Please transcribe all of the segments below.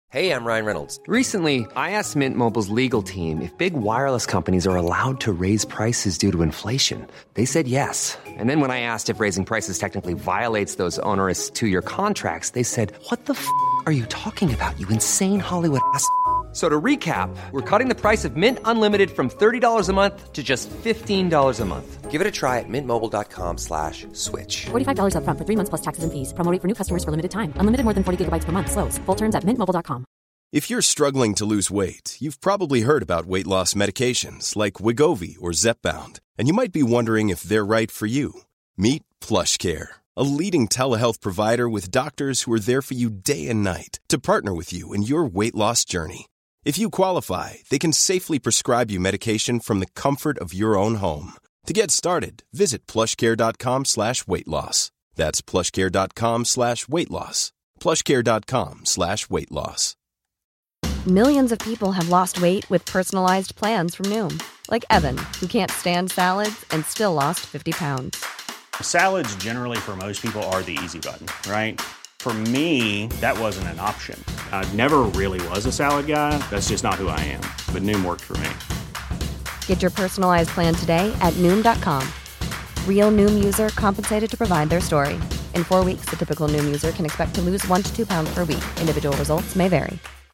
Hey, I'm Ryan Reynolds. Recently, I asked Mint Mobile's legal team if big wireless companies are allowed to raise prices due to inflation. They said yes. And then when I asked if raising prices technically violates those onerous two-year contracts, they said, "What the f*** are you talking about, you insane Hollywood ass?" So to recap, we're cutting the price of Mint Unlimited from $30 a month to just $15 a month. Give it a try at mintmobile.com/switch. $45 up front for 3 months plus taxes and fees. Promo rate for new customers for limited time. Unlimited more than 40 gigabytes per month. Slows full terms at mintmobile.com. If you're struggling to lose weight, you've probably heard about weight loss medications like Wegovy or Zepbound, and you might be wondering if they're right for you. Meet PlushCare, a leading telehealth provider with doctors who are there for you day and night to partner with you in your weight loss journey. If you qualify, they can safely prescribe you medication from the comfort of your own home. To get started, visit plushcare.com/weightloss. That's plushcare.com/weightloss. plushcare.com/weightloss. Millions of people have lost weight with personalized plans from Noom. Like Evan, who can't stand salads and still lost 50 pounds. Salads generally for most people are the easy button, right? For me, that wasn't an option. I never really was a salad guy. That's just not who I am. But Noom worked for me. Get your personalized plan today at Noom.com. Real Noom user compensated to provide their story. In 4 weeks, the typical Noom user can expect to lose 1 to 2 pounds per week. Individual results may vary.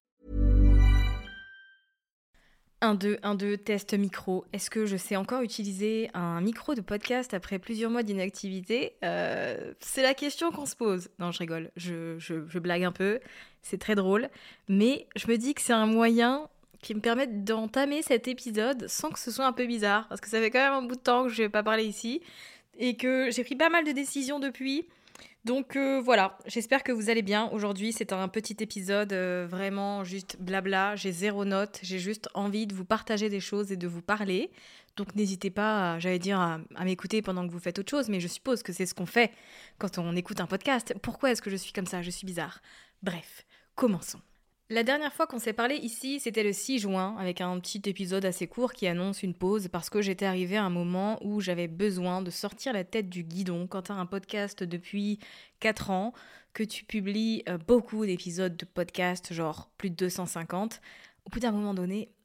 1, 2, 1, 2, test micro. Est-ce que je sais encore utiliser un micro de podcast après plusieurs mois d'inactivité ? C'est la question qu'on se pose. Non, je rigole, je blague un peu, c'est très drôle. Mais je me dis que c'est un moyen qui me permet d'entamer cet épisode sans que ce soit un peu bizarre. Parce que ça fait quand même un bout de temps que je ne vais pas parler ici. Et que j'ai pris pas mal de décisions depuis. Donc voilà, j'espère que vous allez bien. Aujourd'hui, c'est un petit épisode vraiment juste blabla. J'ai 0 note, j'ai juste envie de vous partager des choses et de vous parler. Donc n'hésitez pas, à m'écouter pendant que vous faites autre chose, mais je suppose que c'est ce qu'on fait quand on écoute un podcast. Pourquoi est-ce que je suis comme ça ? Je suis bizarre. Bref, commençons. La dernière fois qu'on s'est parlé ici, c'était le 6 juin, avec un petit épisode assez court qui annonce une pause parce que j'étais arrivée à un moment où j'avais besoin de sortir la tête du guidon. Quand tu as un podcast depuis 4 ans, que tu publies beaucoup d'épisodes de podcast, genre plus de 250, au bout d'un moment,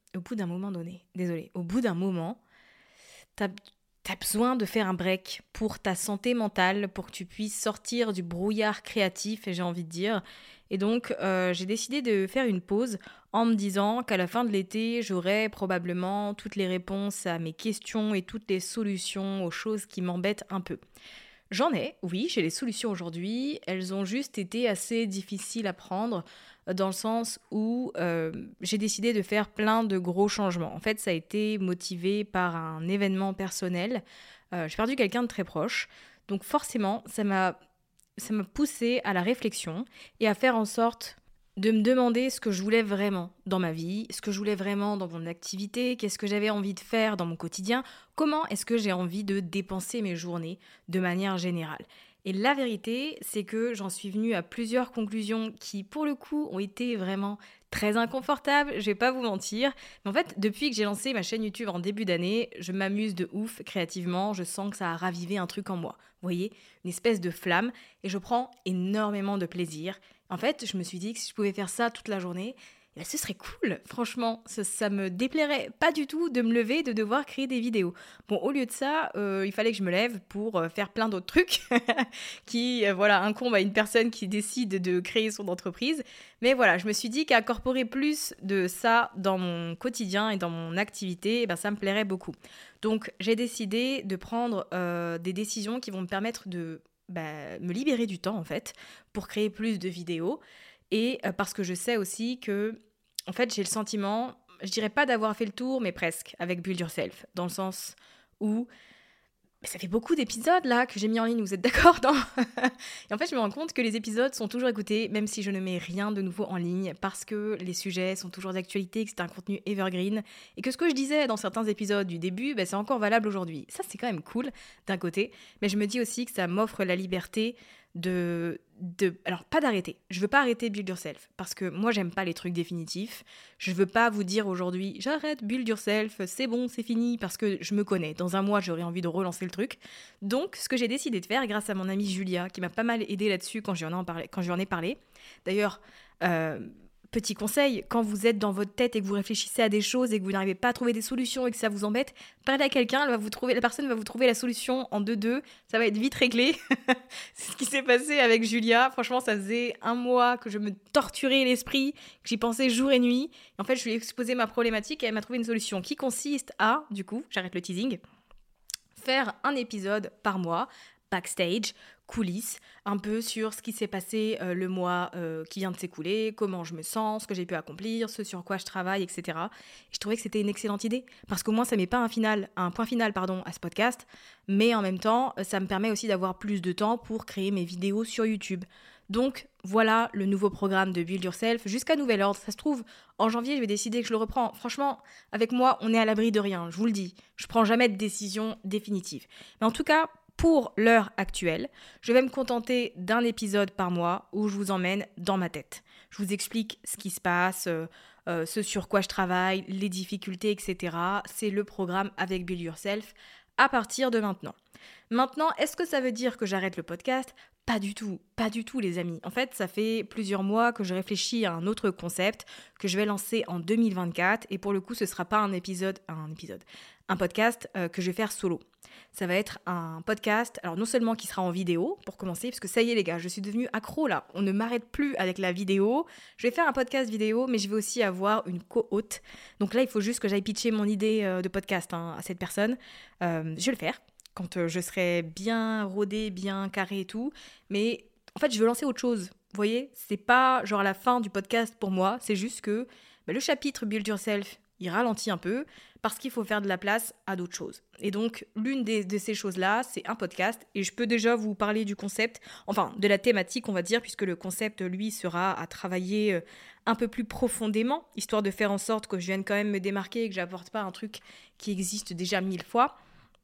t'as besoin de faire un break pour ta santé mentale, pour que tu puisses sortir du brouillard créatif, et j'ai envie de dire. Et donc, j'ai décidé de faire une pause en me disant qu'à la fin de l'été, j'aurai probablement toutes les réponses à mes questions et toutes les solutions aux choses qui m'embêtent un peu. J'en ai, oui, j'ai les solutions aujourd'hui. Elles ont juste été assez difficiles à prendre dans le sens où j'ai décidé de faire plein de gros changements. En fait, ça a été motivé par un événement personnel. J'ai perdu quelqu'un de très proche. Donc forcément, ça m'a poussée à la réflexion et à faire en sorte de me demander ce que je voulais vraiment dans ma vie, ce que je voulais vraiment dans mon activité, qu'est-ce que j'avais envie de faire dans mon quotidien, comment est-ce que j'ai envie de dépenser mes journées de manière générale. Et la vérité, c'est que j'en suis venue à plusieurs conclusions qui, pour le coup, ont été vraiment très inconfortables, je vais pas vous mentir. Mais en fait, depuis que j'ai lancé ma chaîne YouTube en début d'année, je m'amuse de ouf créativement, je sens que ça a ravivé un truc en moi. Vous voyez, une espèce de flamme, et je prends énormément de plaisir. En fait, je me suis dit que si je pouvais faire ça toute la journée, eh bien, ce serait cool, franchement, ça me déplairait pas du tout de me lever, de devoir créer des vidéos. Bon, au lieu de ça, il fallait que je me lève pour faire plein d'autres trucs qui, incombent à une personne qui décide de créer son entreprise. Mais voilà, je me suis dit qu'incorporer plus de ça dans mon quotidien et dans mon activité, ça me plairait beaucoup. Donc, j'ai décidé de prendre des décisions qui vont me permettre de me libérer du temps, en fait, pour créer plus de vidéos. Et parce que je sais aussi que, en fait, j'ai le sentiment, je dirais pas d'avoir fait le tour, mais presque, avec Build Yourself, dans le sens où ça fait beaucoup d'épisodes là que j'ai mis en ligne, vous êtes d'accord, non? Et en fait, je me rends compte que les épisodes sont toujours écoutés, même si je ne mets rien de nouveau en ligne, parce que les sujets sont toujours d'actualité, que c'est un contenu evergreen, et que ce que je disais dans certains épisodes du début, c'est encore valable aujourd'hui. Ça, c'est quand même cool, d'un côté, mais je me dis aussi que ça m'offre la liberté alors pas d'arrêter, je veux pas arrêter Build Yourself parce que moi j'aime pas les trucs définitifs, je veux pas vous dire aujourd'hui j'arrête Build Yourself, c'est bon, c'est fini, parce que je me connais, dans un mois j'aurais envie de relancer le truc. Donc ce que j'ai décidé de faire grâce à mon amie Julia qui m'a pas mal aidée là-dessus quand j'en ai parlé, d'ailleurs Petit conseil, quand vous êtes dans votre tête et que vous réfléchissez à des choses et que vous n'arrivez pas à trouver des solutions et que ça vous embête, parlez à quelqu'un, la personne va vous trouver la solution en 2-2, ça va être vite réglé. C'est ce qui s'est passé avec Julia. Franchement, ça faisait 1 mois que je me torturais l'esprit, que j'y pensais jour et nuit. Et en fait, je lui ai exposé ma problématique et elle m'a trouvé une solution qui consiste à, du coup, j'arrête le teasing, faire un épisode par mois, backstage, coulisses, un peu sur ce qui s'est passé le mois qui vient de s'écouler, comment je me sens, ce que j'ai pu accomplir, ce sur quoi je travaille, etc. Et je trouvais que c'était une excellente idée, parce qu'au moins ça met pas un point final à ce podcast, mais en même temps, ça me permet aussi d'avoir plus de temps pour créer mes vidéos sur YouTube. Donc voilà le nouveau programme de Build Yourself, jusqu'à nouvel ordre. Ça se trouve, en janvier, je vais décider que je le reprends. Franchement, avec moi, on est à l'abri de rien, je vous le dis. Je prends jamais de décision définitive. Mais en tout cas, pour l'heure actuelle, je vais me contenter d'un épisode par mois où je vous emmène dans ma tête. Je vous explique ce qui se passe, ce sur quoi je travaille, les difficultés, etc. C'est le programme avec Build Yourself à partir de maintenant. Maintenant, est-ce que ça veut dire que j'arrête le podcast ? Pas du tout les amis. En fait, ça fait plusieurs mois que je réfléchis à un autre concept que je vais lancer en 2024 et pour le coup, ce sera pas un podcast que je vais faire solo. Ça va être un podcast, alors non seulement qui sera en vidéo pour commencer, parce que ça y est les gars, je suis devenue accro là, on ne m'arrête plus avec la vidéo. Je vais faire un podcast vidéo, mais je vais aussi avoir une co-hôte. Donc là, il faut juste que j'aille pitcher mon idée de podcast à cette personne. Je vais le faire quand je serai bien rodée, bien carrée et tout. Mais en fait, je veux lancer autre chose. Vous voyez, c'est pas genre la fin du podcast pour moi, c'est juste que le chapitre Build Yourself, il ralentit un peu parce qu'il faut faire de la place à d'autres choses. Et donc, l'une de ces choses-là, c'est un podcast. Et je peux déjà vous parler du concept, enfin, de la thématique, on va dire, puisque le concept, lui, sera à travailler un peu plus profondément, histoire de faire en sorte que je vienne quand même me démarquer et que j'apporte pas un truc qui existe déjà 1000 fois.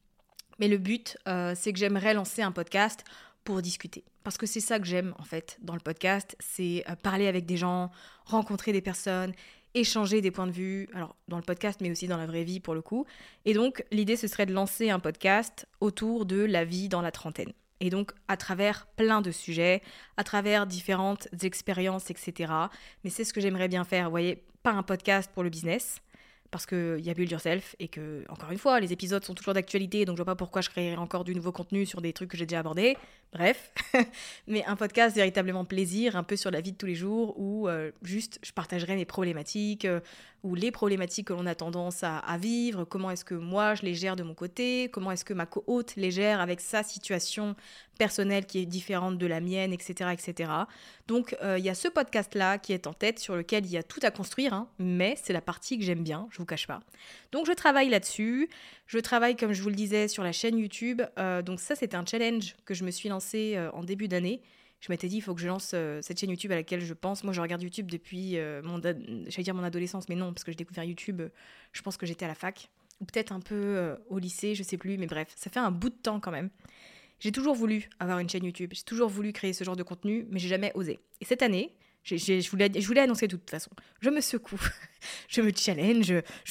Mais le but, c'est que j'aimerais lancer un podcast pour discuter. Parce que c'est ça que j'aime, en fait, dans le podcast. C'est parler avec des gens, rencontrer des personnes, échanger des points de vue, alors dans le podcast, mais aussi dans la vraie vie, pour le coup. Et donc, l'idée, ce serait de lancer un podcast autour de la vie dans la trentaine. Et donc, à travers plein de sujets, à travers différentes expériences, etc. Mais c'est ce que j'aimerais bien faire. Vous voyez, pas un podcast pour le business, parce qu'il y a Build Yourself et que, encore une fois, les épisodes sont toujours d'actualité, donc je vois pas pourquoi je créerais encore du nouveau contenu sur des trucs que j'ai déjà abordés. Bref, mais un podcast véritablement plaisir, un peu sur la vie de tous les jours, où juste je partagerai mes problématiques, ou les problématiques que l'on a tendance à vivre, comment est-ce que moi je les gère de mon côté, comment est-ce que ma co-hôte les gère avec sa situation personnelle qui est différente de la mienne, etc. etc. Donc il y a ce podcast-là qui est en tête, sur lequel il y a tout à construire, hein, mais c'est la partie que j'aime bien, je vous cache pas. Donc je travaille là-dessus, je travaille comme je vous le disais sur la chaîne YouTube, donc ça c'était un challenge que je me suis lancé en début d'année. Je m'étais dit, il faut que je lance cette chaîne YouTube à laquelle je pense. Moi, je regarde YouTube depuis mon adolescence, mais non, parce que j'ai découvert YouTube, je pense que j'étais à la fac, ou peut-être un peu au lycée, je sais plus, mais bref, ça fait un bout de temps quand même. J'ai toujours voulu avoir une chaîne YouTube, j'ai toujours voulu créer ce genre de contenu, mais j'ai jamais osé. Et cette année, je vous l'ai annoncé de toute façon, je me secoue, je me challenge,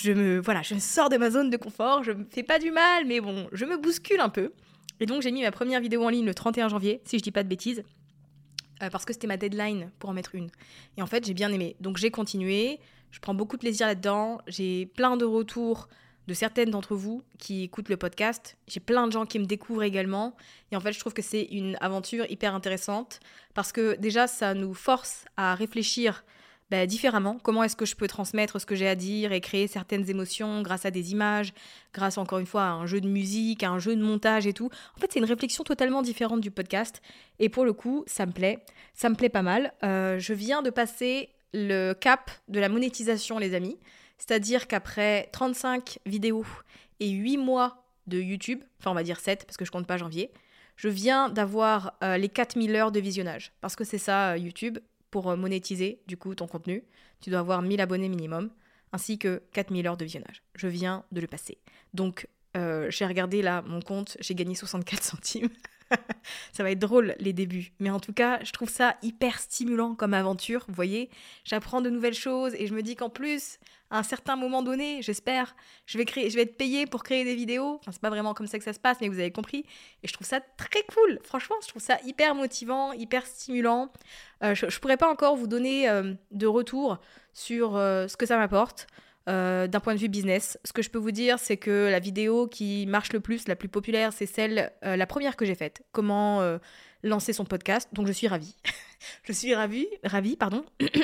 je sors de ma zone de confort, je me fais pas du mal, mais bon, je me bouscule un peu. Et donc, j'ai mis ma première vidéo en ligne le 31 janvier, si je dis pas de bêtises. Parce que c'était ma deadline pour en mettre une. Et en fait, j'ai bien aimé. Donc, j'ai continué. Je prends beaucoup de plaisir là-dedans. J'ai plein de retours de certaines d'entre vous qui écoutent le podcast. J'ai plein de gens qui me découvrent également. Et en fait, je trouve que c'est une aventure hyper intéressante parce que déjà, ça nous force à réfléchir différemment. Comment est-ce que je peux transmettre ce que j'ai à dire et créer certaines émotions grâce à des images, grâce encore une fois à un jeu de musique, à un jeu de montage et tout. En fait, c'est une réflexion totalement différente du podcast. Et pour le coup, ça me plaît pas mal. Je viens de passer le cap de la monétisation, les amis. C'est-à-dire qu'après 35 vidéos et 8 mois de YouTube, enfin on va dire 7 parce que je compte pas janvier, je viens d'avoir les 4000 heures de visionnage. Parce que c'est ça, YouTube. Pour monétiser du coup ton contenu, tu dois avoir 1000 abonnés minimum, ainsi que 4000 heures de visionnage. Je viens de le passer. Donc j'ai regardé là mon compte, j'ai gagné 64 centimes. Ça va être drôle les débuts, mais en tout cas, je trouve ça hyper stimulant comme aventure. Vous voyez, j'apprends de nouvelles choses et je me dis qu'en plus, à un certain moment donné, j'espère, je vais être payée pour créer des vidéos. Enfin, c'est pas vraiment comme ça que ça se passe, mais vous avez compris. Et je trouve ça très cool. Franchement, je trouve ça hyper motivant, hyper stimulant. Je pourrais pas encore vous donner de retour sur ce que ça m'apporte. D'un point de vue business, ce que je peux vous dire, c'est que la vidéo qui marche le plus, la plus populaire, c'est la première que j'ai faite. Comment lancer son podcast. Donc je suis ravie. Je suis ravie, pardon.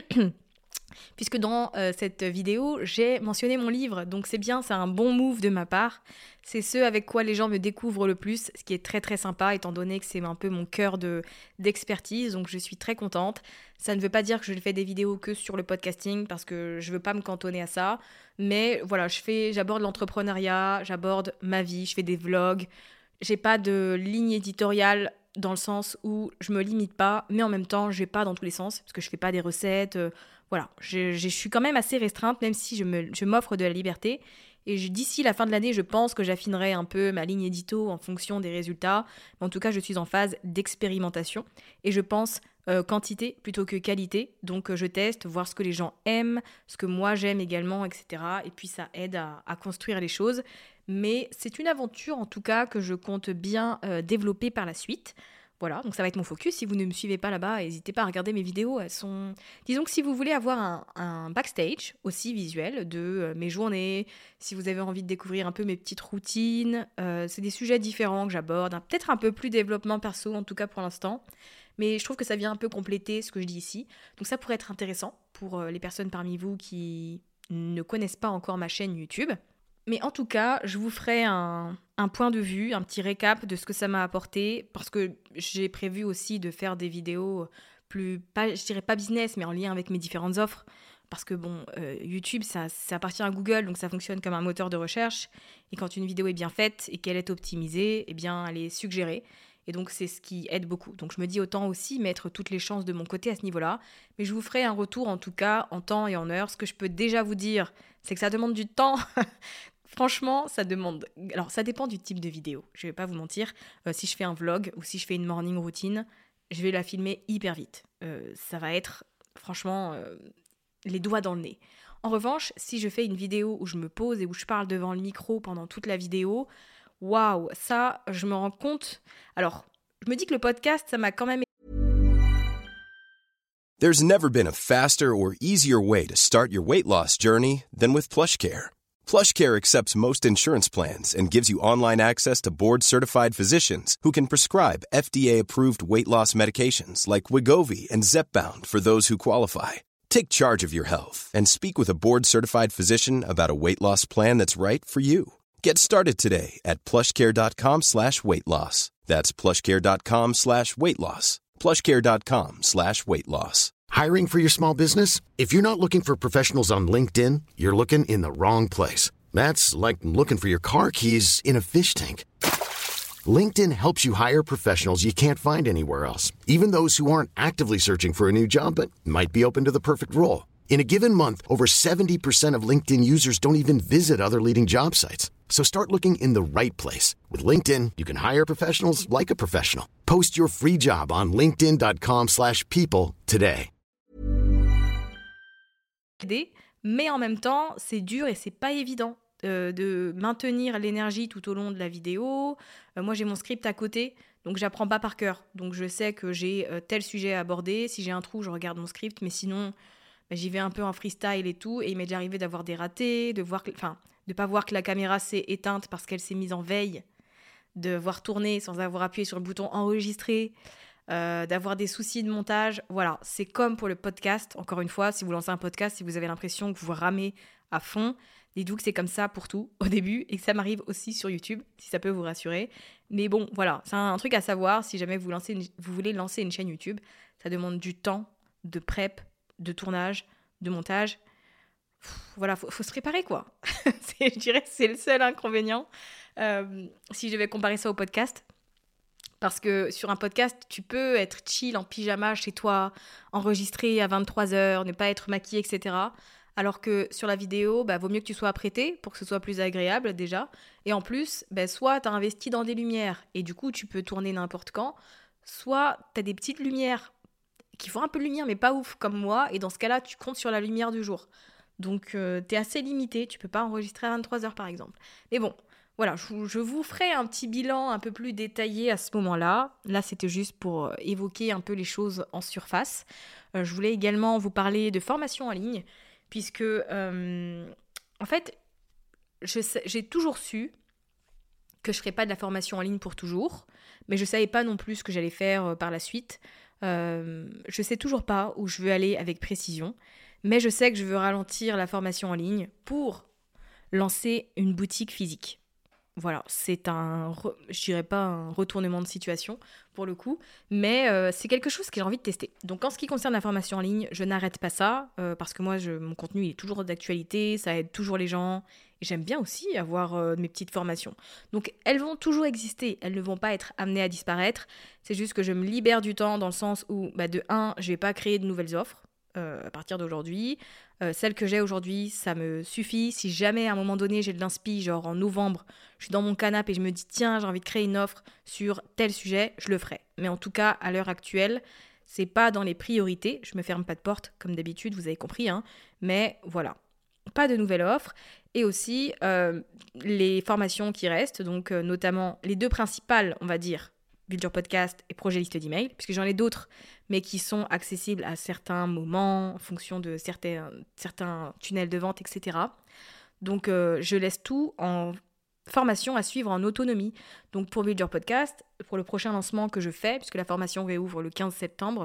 Puisque dans cette vidéo, j'ai mentionné mon livre. Donc c'est bien, c'est un bon move de ma part. C'est ce avec quoi les gens me découvrent le plus, ce qui est très très sympa, étant donné que c'est un peu mon cœur d'expertise. Donc je suis très contente. Ça ne veut pas dire que je fais des vidéos que sur le podcasting, parce que je veux pas me cantonner à ça. Mais voilà, j'aborde l'entrepreneuriat, j'aborde ma vie, je fais des vlogs. J'ai pas de ligne éditoriale dans le sens où je me limite pas, mais en même temps, je vais pas dans tous les sens, parce que je fais pas des recettes. Voilà, je suis quand même assez restreinte, même si je m'offre de la liberté. Et d'ici la fin de l'année, je pense que j'affinerai un peu ma ligne édito en fonction des résultats. Mais en tout cas, je suis en phase d'expérimentation. Et je pense quantité plutôt que qualité. Donc, je teste, voir ce que les gens aiment, ce que moi j'aime également, etc. Et puis, ça aide à construire les choses. Mais c'est une aventure, en tout cas, que je compte bien développer par la suite. Voilà, donc ça va être mon focus. Si vous ne me suivez pas là-bas, n'hésitez pas à regarder mes vidéos. Elles sont... Disons que si vous voulez avoir un backstage aussi visuel de mes journées, si vous avez envie de découvrir un peu mes petites routines, c'est des sujets différents que j'aborde. Peut-être un peu plus développement perso, en tout cas pour l'instant. Mais je trouve que ça vient un peu compléter ce que je dis ici. Donc ça pourrait être intéressant pour les personnes parmi vous qui ne connaissent pas encore ma chaîne YouTube. Mais en tout cas, je vous ferai un point de vue, un petit récap de ce que ça m'a apporté, parce que j'ai prévu aussi de faire des vidéos je dirais pas business, mais en lien avec mes différentes offres. Parce que bon, YouTube, ça appartient à Google, donc ça fonctionne comme un moteur de recherche. Et quand une vidéo est bien faite et qu'elle est optimisée, eh bien, elle est suggérée. Et donc, c'est ce qui aide beaucoup. Donc, je me dis autant aussi mettre toutes les chances de mon côté à ce niveau-là. Mais je vous ferai un retour, en tout cas, en temps et en heure. Ce que je peux déjà vous dire, c'est que ça demande du temps. Franchement, ça demande... Alors, ça dépend du type de vidéo. Je vais pas vous mentir. Si je fais un vlog ou si je fais une morning routine, je vais la filmer hyper vite. Ça va être, franchement, les doigts dans le nez. En revanche, si je fais une vidéo où je me pose et où je parle devant le micro pendant toute la vidéo, waouh, ça, je me rends compte... Alors, je me dis que le podcast, ça m'a quand même... There's never been a faster or easier way to start your weight loss journey than with PlushCare. PlushCare accepts most insurance plans and gives you online access to board-certified physicians who can prescribe FDA-approved weight loss medications like Wegovy and Zepbound for those who qualify. Take charge of your health and speak with a board-certified physician about a weight loss plan that's right for you. Get started today at plushcare.com/weight loss. That's plushcare.com/weight loss. plushcare.com/weight loss. Hiring for your small business? If you're not looking for professionals on LinkedIn, you're looking in the wrong place. That's like looking for your car keys in a fish tank. LinkedIn helps you hire professionals you can't find anywhere else, even those who aren't actively searching for a new job but might be open to the perfect role. In a given month, over 70% of LinkedIn users don't even visit other leading job sites. So start looking in the right place. With LinkedIn, you can hire professionals like a professional. Post your free job on linkedin.com/people today. Mais en même temps, c'est dur et c'est pas évident de maintenir l'énergie tout au long de la vidéo. Moi, j'ai mon script à côté, donc j'apprends pas par cœur. Donc je sais que j'ai tel sujet à aborder. Si j'ai un trou, je regarde mon script, mais sinon, j'y vais un peu en freestyle et tout. Et il m'est déjà arrivé d'avoir des ratés, de pas voir que la caméra s'est éteinte parce qu'elle s'est mise en veille, de voir tourner sans avoir appuyé sur le bouton enregistrer. D'avoir des soucis de montage. Voilà, c'est comme pour le podcast. Encore une fois, si vous lancez un podcast, si vous avez l'impression que vous ramez à fond, dites-vous que c'est comme ça pour tout au début et que ça m'arrive aussi sur YouTube, si ça peut vous rassurer. Mais bon, voilà, c'est un truc à savoir si jamais vous voulez lancer une chaîne YouTube. Ça demande du temps de prep, de tournage, de montage. Voilà, faut se préparer quoi. Je dirais que c'est le seul inconvénient si je vais comparer ça au podcast. Parce que sur un podcast, tu peux être chill en pyjama chez toi, enregistrer à 23h, ne pas être maquillé, etc. Alors que sur la vidéo, vaut mieux que tu sois apprêté pour que ce soit plus agréable déjà. Et en plus, soit tu as investi dans des lumières et du coup tu peux tourner n'importe quand, soit tu as des petites lumières qui font un peu de lumière mais pas ouf comme moi, et dans ce cas-là tu comptes sur la lumière du jour. Donc tu es assez limité, tu peux pas enregistrer à 23h par exemple. Mais bon, voilà, je vous ferai un petit bilan un peu plus détaillé à ce moment-là. Là, c'était juste pour évoquer un peu les choses en surface. Je voulais également vous parler de formation en ligne, puisque, en fait, j'ai toujours su que je ne ferais pas de la formation en ligne pour toujours, mais je ne savais pas non plus ce que j'allais faire par la suite. Je ne sais toujours pas où je veux aller avec précision, mais je sais que je veux ralentir la formation en ligne pour lancer une boutique physique. Voilà, c'est je dirais pas un retournement de situation pour le coup, mais c'est quelque chose que j'ai envie de tester. Donc en ce qui concerne la formation en ligne, je n'arrête pas ça, parce que moi, mon contenu il est toujours d'actualité, ça aide toujours les gens, et j'aime bien aussi avoir mes petites formations. Donc elles vont toujours exister, elles ne vont pas être amenées à disparaître, c'est juste que je me libère du temps dans le sens où, de 1, je vais pas créer de nouvelles offres à partir d'aujourd'hui. Celle que j'ai aujourd'hui, ça me suffit. Si jamais à un moment donné j'ai de l'inspi, genre en novembre, je suis dans mon canapé et je me dis tiens, j'ai envie de créer une offre sur tel sujet, je le ferai. Mais en tout cas, à l'heure actuelle, c'est pas dans les priorités. Je me ferme pas de porte comme d'habitude, vous avez compris, hein. Mais voilà, pas de nouvelle offre. Et aussi les formations qui restent, donc notamment les 2 principales, on va dire, Build Your Podcast et projet liste d'email, puisque j'en ai d'autres, mais qui sont accessibles à certains moments, en fonction de certains tunnels de vente, etc. Donc, je laisse tout en formation à suivre en autonomie. Donc, pour Build Your Podcast, pour le prochain lancement que je fais, puisque la formation réouvre le 15 septembre,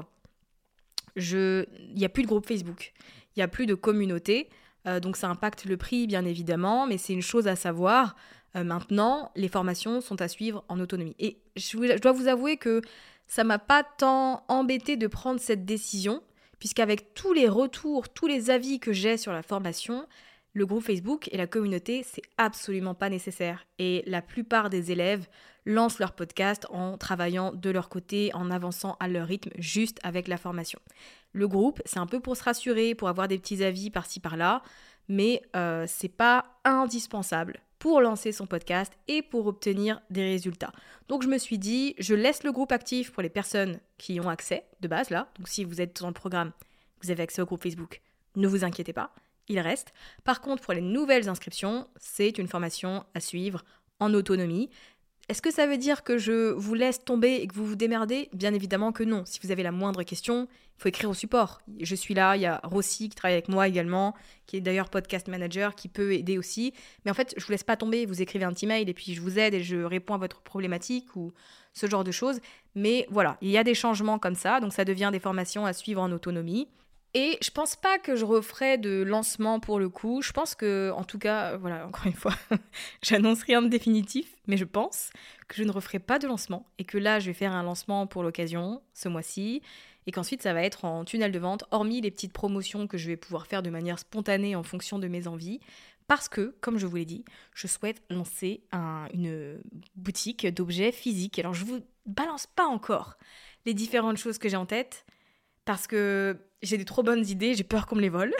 il n'y a plus de groupe Facebook, il n'y a plus de communauté, donc ça impacte le prix, bien évidemment, mais c'est une chose à savoir. Maintenant, les formations sont à suivre en autonomie. Et je dois vous avouer que ça m'a pas tant embêté de prendre cette décision, puisqu'avec tous les retours, tous les avis que j'ai sur la formation, le groupe Facebook et la communauté, c'est absolument pas nécessaire. Et la plupart des élèves lancent leur podcast en travaillant de leur côté, en avançant à leur rythme, juste avec la formation. Le groupe, c'est un peu pour se rassurer, pour avoir des petits avis par-ci par-là, mais c'est pas indispensable pour lancer son podcast et pour obtenir des résultats. Donc je me suis dit, je laisse le groupe actif pour les personnes qui y ont accès de base là. Donc si vous êtes dans le programme, vous avez accès au groupe Facebook, ne vous inquiétez pas, il reste. Par contre, pour les nouvelles inscriptions, c'est une formation à suivre en autonomie. Est-ce que ça veut dire que je vous laisse tomber et que vous vous démerdez ? Bien évidemment que non. Si vous avez la moindre question, il faut écrire au support. Je suis là, il y a Rossi qui travaille avec moi également, qui est d'ailleurs podcast manager, qui peut aider aussi. Mais en fait, je vous laisse pas tomber, vous écrivez un petit mail et puis je vous aide et je réponds à votre problématique ou ce genre de choses. Mais voilà, il y a des changements comme ça, donc ça devient des formations à suivre en autonomie. Et je pense pas que je referai de lancement pour le coup. Je pense que, en tout cas, voilà, encore une fois, j'annonce rien de définitif, mais je pense que je ne referai pas de lancement et que là, je vais faire un lancement pour l'occasion ce mois-ci et qu'ensuite, ça va être en tunnel de vente, hormis les petites promotions que je vais pouvoir faire de manière spontanée en fonction de mes envies. Parce que, comme je vous l'ai dit, je souhaite lancer une boutique d'objets physiques. Alors, je vous balance pas encore les différentes choses que j'ai en tête parce que j'ai des trop bonnes idées, j'ai peur qu'on me les vole.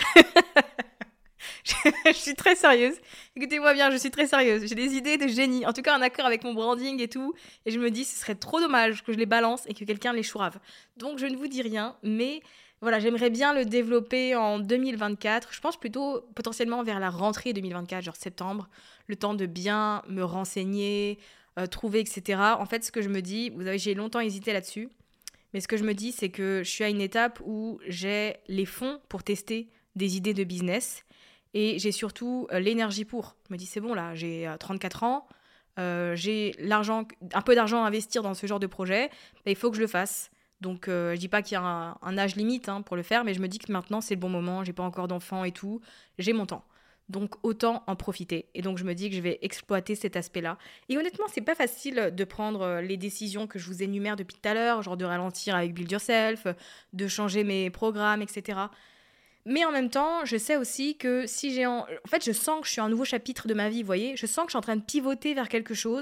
Je suis très sérieuse. Écoutez-moi bien, je suis très sérieuse. J'ai des idées de génie, en tout cas en accord avec mon branding et tout. Et je me dis, ce serait trop dommage que je les balance et que quelqu'un les chourave. Donc je ne vous dis rien, mais voilà, j'aimerais bien le développer en 2024. Je pense plutôt potentiellement vers la rentrée 2024, genre septembre. Le temps de bien me renseigner, trouver, etc. En fait, ce que je me dis, vous savez, j'ai longtemps hésité là-dessus. Mais ce que je me dis, c'est que je suis à une étape où j'ai les fonds pour tester des idées de business et j'ai surtout l'énergie pour. Je me dis, c'est bon là, j'ai 34 ans, j'ai un peu d'argent à investir dans ce genre de projet, il faut que je le fasse. Donc je dis pas qu'il y a un âge limite pour le faire, mais je me dis que maintenant c'est le bon moment, j'ai pas encore d'enfants et tout, j'ai mon temps. Donc autant en profiter. Et donc je me dis que je vais exploiter cet aspect-là. Et honnêtement, c'est pas facile de prendre les décisions que je vous énumère depuis tout à l'heure, genre de ralentir avec Build Yourself, de changer mes programmes, etc. Mais en même temps, je sais aussi que si en fait, je sens que je suis à un nouveau chapitre de ma vie, vous voyez. Je sens que je suis en train de pivoter vers quelque chose.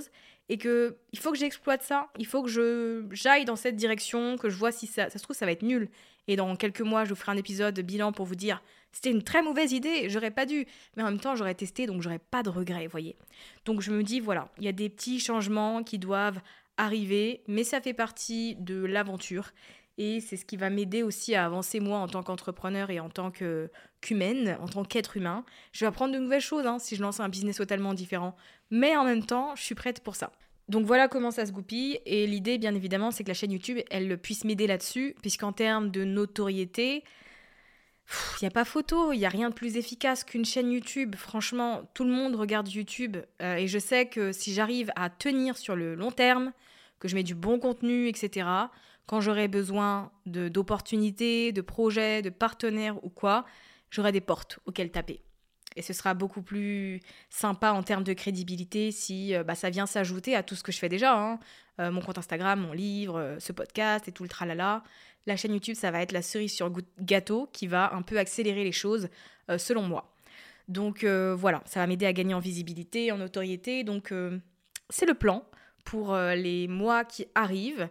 et que il faut que j'exploite ça, il faut que j'aille dans cette direction, que je vois si ça se trouve, ça va être nul. Et dans quelques mois, je vous ferai un épisode de bilan pour vous dire c'était une très mauvaise idée, j'aurais pas dû. Mais en même temps, j'aurais testé, donc j'aurais pas de regrets, vous voyez. Donc je me dis, voilà, il y a des petits changements qui doivent arriver, mais ça fait partie de l'aventure. Et c'est ce qui va m'aider aussi à avancer moi en tant qu'entrepreneur et en tant qu'humaine, en tant qu'être humain. Je vais apprendre de nouvelles choses si je lance un business totalement différent. Mais en même temps, je suis prête pour ça. Donc voilà comment ça se goupille. Et l'idée, bien évidemment, c'est que la chaîne YouTube, elle puisse m'aider là-dessus. Puisqu'en termes de notoriété, il n'y a pas photo. Il n'y a rien de plus efficace qu'une chaîne YouTube. Franchement, tout le monde regarde YouTube. Et je sais que si j'arrive à tenir sur le long terme, que je mets du bon contenu, etc., quand j'aurai besoin d'opportunités, de projets, de partenaires ou quoi, j'aurai des portes auxquelles taper. Et ce sera beaucoup plus sympa en termes de crédibilité si ça vient s'ajouter à tout ce que je fais déjà. Mon compte Instagram, mon livre, ce podcast et tout le tralala. La chaîne YouTube, ça va être la cerise sur gâteau qui va un peu accélérer les choses selon moi. Donc voilà, ça va m'aider à gagner en visibilité, en notoriété. Donc c'est le plan pour les mois qui arrivent.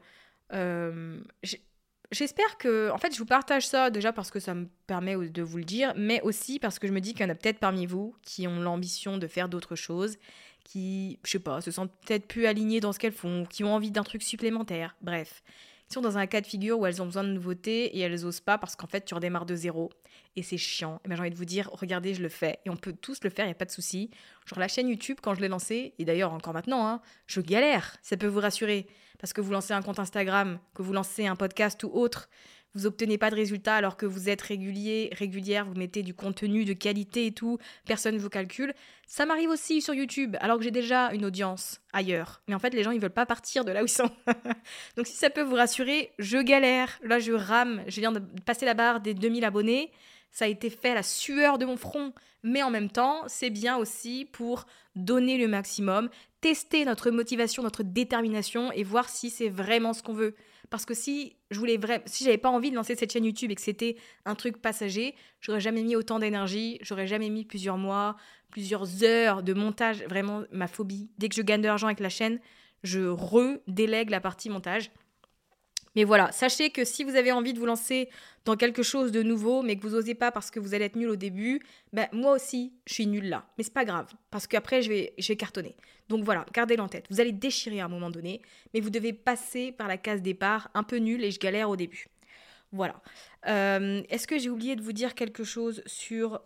J'espère que... En fait, je vous partage ça déjà parce que ça me permet de vous le dire, mais aussi parce que je me dis qu'il y en a peut-être parmi vous qui ont l'ambition de faire d'autres choses, qui, je sais pas, se sentent peut-être plus alignées dans ce qu'elles font, qui ont envie d'un truc supplémentaire, bref. Ils sont dans un cas de figure où elles ont besoin de nouveautés et elles osent pas parce qu'en fait, tu redémarres de zéro et c'est chiant. Et ben, j'ai envie de vous dire, regardez, je le fais et on peut tous le faire, il n'y a pas de souci. Genre la chaîne YouTube, quand je l'ai lancée, et d'ailleurs encore maintenant, je galère, ça peut vous rassurer. Parce que vous lancez un compte Instagram, que vous lancez un podcast ou autre, vous n'obtenez pas de résultats alors que vous êtes régulière, vous mettez du contenu de qualité et tout, personne ne vous calcule. Ça m'arrive aussi sur YouTube, alors que j'ai déjà une audience ailleurs. Mais en fait, les gens, ils veulent pas partir de là où ils sont. Donc si ça peut vous rassurer, je galère. Là, je rame. Je viens de passer la barre des 2000 abonnés. Ça a été fait à la sueur de mon front. Mais en même temps, c'est bien aussi pour donner le maximum, tester notre motivation, notre détermination et voir si c'est vraiment ce qu'on veut. Parce que si j'avais pas envie de lancer cette chaîne YouTube et que c'était un truc passager, j'aurais jamais mis autant d'énergie, j'aurais jamais mis plusieurs mois, plusieurs heures de montage, vraiment ma phobie. Dès que je gagne de l'argent avec la chaîne, je redélègue la partie montage. Mais voilà, sachez que si vous avez envie de vous lancer dans quelque chose de nouveau, mais que vous n'osez pas parce que vous allez être nul au début, moi aussi, je suis nulle là. Mais c'est pas grave, parce qu'après, je vais cartonner. Donc voilà, gardez-le en tête. Vous allez déchirer à un moment donné, mais vous devez passer par la case départ, un peu nul et je galère au début. Voilà. Est-ce que j'ai oublié de vous dire quelque chose sur...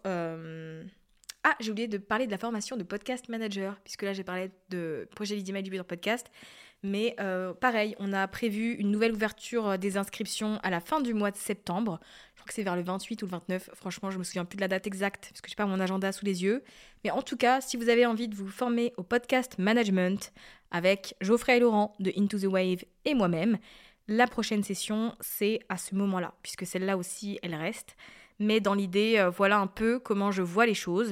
j'ai oublié de parler de la formation de podcast manager, puisque là, j'ai parlé de projet lead email du Builder Podcast. Mais pareil, on a prévu une nouvelle ouverture des inscriptions à la fin du mois de septembre. Je crois que c'est vers le 28 ou le 29. Franchement, je ne me souviens plus de la date exacte parce que je n'ai pas mon agenda sous les yeux. Mais en tout cas, si vous avez envie de vous former au podcast management avec Geoffrey et Laurent de Into the Wave et moi-même, la prochaine session, c'est à ce moment-là, puisque celle-là aussi, elle reste. Mais dans l'idée, voilà un peu comment je vois les choses.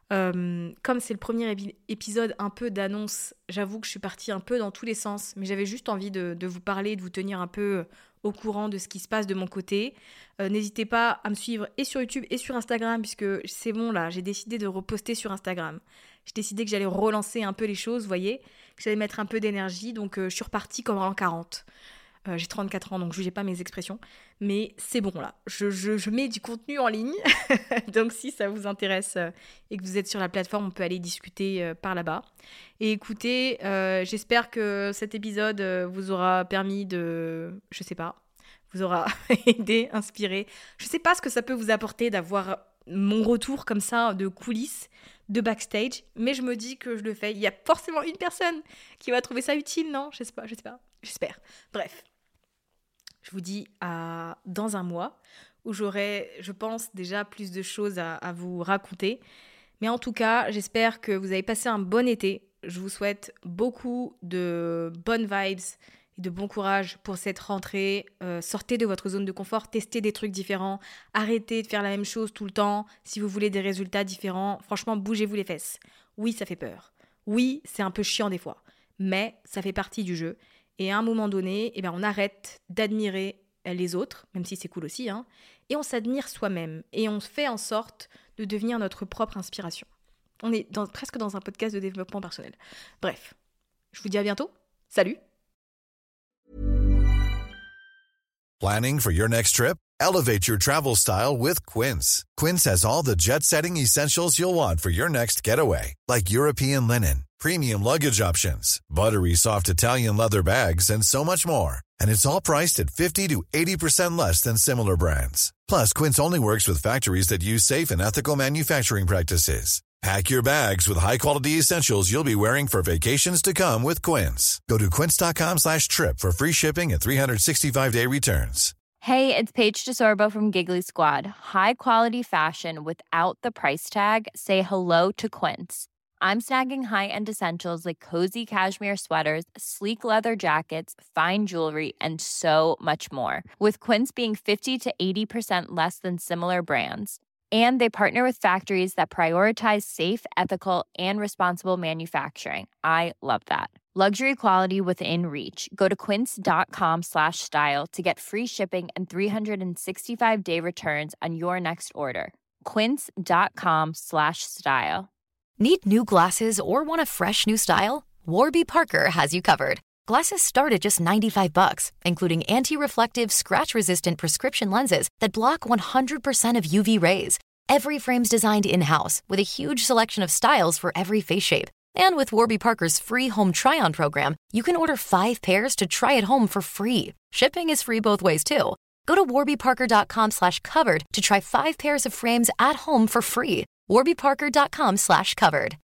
Comme c'est le premier épisode un peu d'annonce, j'avoue que je suis partie un peu dans tous les sens, mais j'avais juste envie de vous parler, de vous tenir un peu au courant de ce qui se passe de mon côté. N'hésitez pas à me suivre et sur YouTube et sur Instagram, puisque c'est bon là, j'ai décidé de reposter sur Instagram. J'ai décidé que j'allais relancer un peu les choses, vous voyez, que j'allais mettre un peu d'énergie, donc je suis repartie comme en l'an 40. J'ai 34 ans, donc je ne jugez pas mes expressions. Mais c'est bon, là. Je mets du contenu en ligne. Donc, si ça vous intéresse et que vous êtes sur la plateforme, on peut aller discuter par là-bas. Et écoutez, j'espère que cet épisode vous aura permis de... Je sais pas. Vous aura aidé, inspiré. Je sais pas ce que ça peut vous apporter d'avoir mon retour comme ça de coulisses, de backstage. Mais je me dis que je le fais. Il y a forcément une personne qui va trouver ça utile, non ? Je sais pas. J'espère. Bref. Je vous dis dans un mois où j'aurai, je pense, déjà plus de choses à vous raconter. Mais en tout cas, j'espère que vous avez passé un bon été. Je vous souhaite beaucoup de bonnes vibes et de bon courage pour cette rentrée. Sortez de votre zone de confort, testez des trucs différents. Arrêtez de faire la même chose tout le temps. Si vous voulez des résultats différents, franchement, bougez-vous les fesses. Oui, ça fait peur. Oui, c'est un peu chiant des fois. Mais ça fait partie du jeu. Et à un moment donné, on arrête d'admirer les autres, même si c'est cool aussi, et on s'admire soi-même. Et on fait en sorte de devenir notre propre inspiration. On est presque dans un podcast de développement personnel. Bref, Je vous dis à bientôt. Salut! Planning for your next trip? Elevate your travel style with Quince. Quince has all the jet-setting essentials you'll want for your next getaway, like European linen, premium luggage options, buttery soft Italian leather bags, and so much more. And it's all priced at 50 to 80% less than similar brands. Plus, Quince only works with factories that use safe and ethical manufacturing practices. Pack your bags with high-quality essentials you'll be wearing for vacations to come with Quince. Go to quince.com/trip for free shipping and 365-day returns. Hey, it's Paige DeSorbo from Giggly Squad. High quality fashion without the price tag. Say hello to Quince. I'm snagging high-end essentials like cozy cashmere sweaters, sleek leather jackets, fine jewelry, and so much more. With Quince being 50 to 80% less than similar brands. And they partner with factories that prioritize safe, ethical, and responsible manufacturing. I love that. Luxury quality within reach. Go to quince.com/style to get free shipping and 365-day returns on your next order. Quince.com/style. Need new glasses or want a fresh new style? Warby Parker has you covered. Glasses start at just $95, including anti-reflective, scratch-resistant prescription lenses that block 100% of UV rays. Every frame's designed in-house with a huge selection of styles for every face shape. And with Warby Parker's free home try-on program, you can order 5 pairs to try at home for free. Shipping is free both ways, too. Go to warbyparker.com/covered to try 5 pairs of frames at home for free. warbyparker.com/covered.